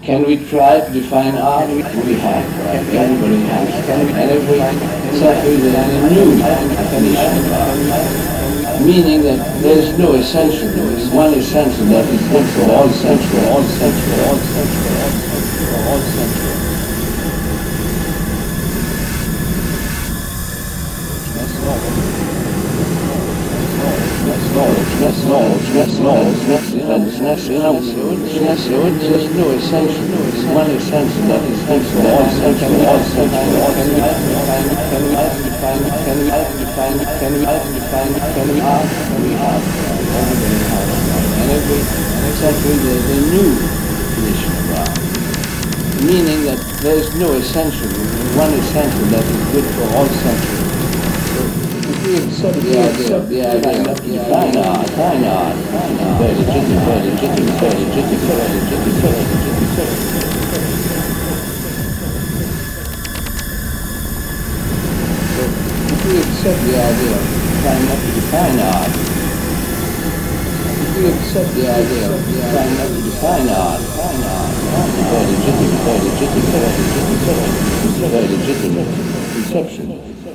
Can we try to define art? We have. Everybody has. And if we settle the new definition of art, meaning that there is no essential, there is one essential that is good for all central, all central, all central, all central, all central. There's no essential, one essential that is good for all central, all central, all and every century there's a new definition of art, meaning that there is no essential, one essential that is good for all centuries. We accept the idea of define art, very legitimate, very legitimate, very legitimate, very legitimate, very legitimate. So if we accept the idea of trying not to define art, if we accept the idea of trying not to define art, very legitimate, very legitimate, very legitimate, very legitimate conception.